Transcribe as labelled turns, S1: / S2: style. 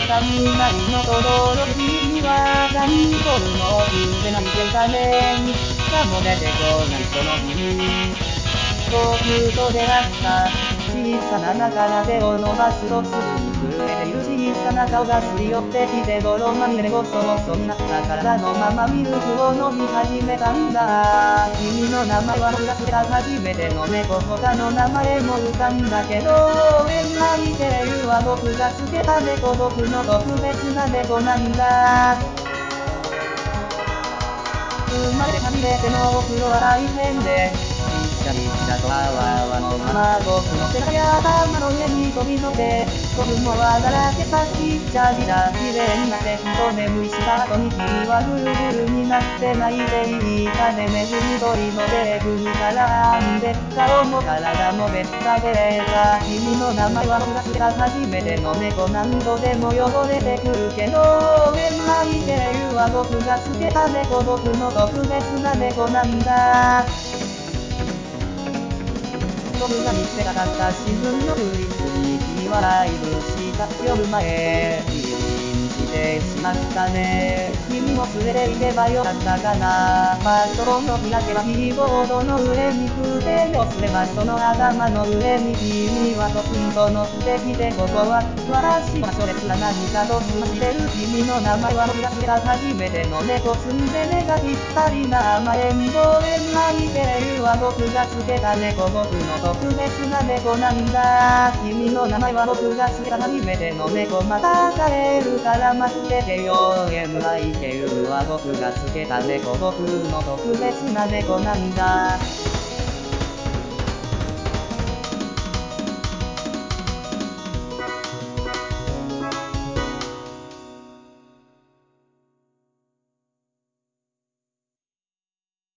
S1: 雷のとどろきは何とるの触れないけかねさも出てこないその日に僕と出会った小さな中から手を伸ばすとすぐに震えている小さな顔がすり寄ってきて泥まみれボソボソになった体のままミルクを飲み始めたんだ。君の名前は僕がつけた初めての猫、他の名前も浮かんだけど縁ないけれは僕がつけた猫、僕の特別な猫なんだ。生まれて初めてのお風呂は大変でびっしゃびっしゃとあわあわのまま僕の背中や頭の上に飛び乗って僕も泡だらけさびっちゃびちゃ綺麗になって一眠りした後に君はぐるぐるになって泣いていたね。寝ずに鳥のベッドに絡んで顔も体もべったべた。君の名前は僕がつけた初めての猫、何度でも汚れてくるけど縁ないけれは僕がつけた猫、僕の特別な猫なんだ。僕が見せたかった新聞のクリップに君はライブした夜前に信じてしまったね。君も連れて行けばよかったかな。パソコンの開けばキーボードの上に筆をすればその頭の上に君はポツンと乗ってきて、ここは私の場所ですら何かと済ましてる。君の名前は僕がつけた初めての猫、ツンデレがぴったりな甘えん坊縁ないけれは僕がつけた猫、僕の特別な猫なんだ。君の名前は僕がつけた初めての猫、また帰るから待っててよ。縁ないけれは僕がつけた猫、僕の特別な猫なんだ。